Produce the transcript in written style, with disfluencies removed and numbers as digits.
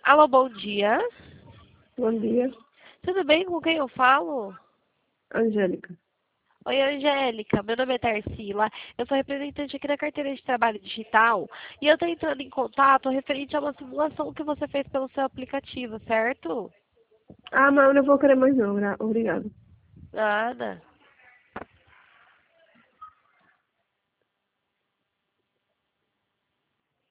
Alô, bom dia. Bom dia, Tudo bem com quem eu falo? Angélica. Oi, Angélica. Meu nome é Tarsila. Eu sou representante aqui da carteira de trabalho digital e eu estou entrando em contato referente a uma simulação que você fez pelo seu aplicativo, certo? Ah, mas eu não vou querer mais não, obrigada. Nada.